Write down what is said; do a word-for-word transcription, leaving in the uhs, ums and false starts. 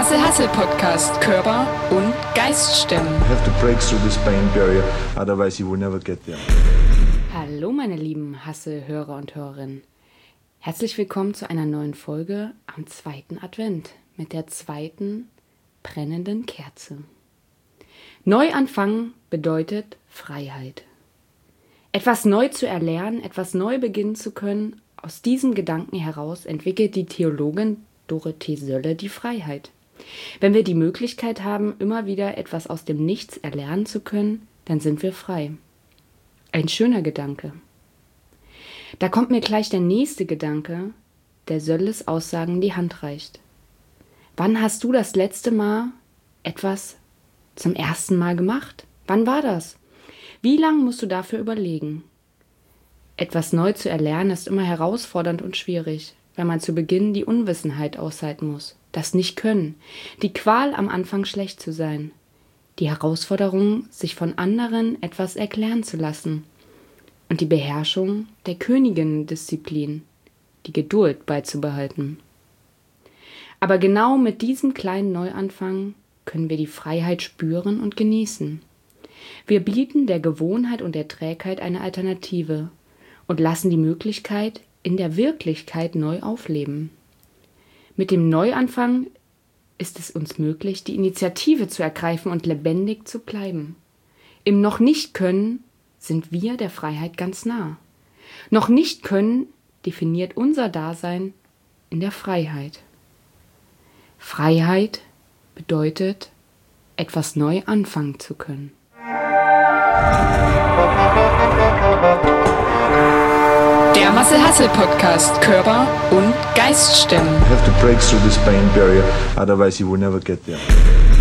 Marcel Hassel Podcast Körper und Geist stemmen. You have to break through this pain barrier, otherwise you will never get there. Hallo meine lieben Hassel-Hörer und Hörerinnen. Herzlich willkommen zu einer neuen Folge am zweiten Advent mit der zweiten brennenden Kerze. Neuanfang bedeutet Freiheit. Etwas neu zu erlernen, etwas neu beginnen zu können, aus diesem Gedanken heraus entwickelt die Theologin Dorothee Sölle die Freiheit. Wenn wir die Möglichkeit haben, immer wieder etwas aus dem Nichts erlernen zu können, dann sind wir frei. Ein schöner Gedanke. Da kommt mir gleich der nächste Gedanke, der Sölles Aussagen die Hand reicht. Wann hast du das letzte Mal etwas zum ersten Mal gemacht? Wann war das? Wie lange musst du dafür überlegen? Etwas neu zu erlernen ist immer herausfordernd und schwierig, wenn man zu Beginn die Unwissenheit aushalten muss, das Nicht-Können, die Qual am Anfang schlecht zu sein, die Herausforderung, sich von anderen etwas erklären zu lassen und die Beherrschung der Königinnendisziplin, die Geduld beizubehalten. Aber genau mit diesem kleinen Neuanfang können wir die Freiheit spüren und genießen. Wir bieten der Gewohnheit und der Trägheit eine Alternative und lassen die Möglichkeit in der Wirklichkeit neu aufleben. Mit dem Neuanfang ist es uns möglich, die Initiative zu ergreifen und lebendig zu bleiben. Im Noch-Nicht-Können sind wir der Freiheit ganz nah. Noch-Nicht-Können definiert unser Dasein in der Freiheit. Freiheit bedeutet, etwas neu anfangen zu können. Der Marcel Hassel Podcast Körper und Geist stemmen. You have to break through this pain barrier, otherwise you will never get there.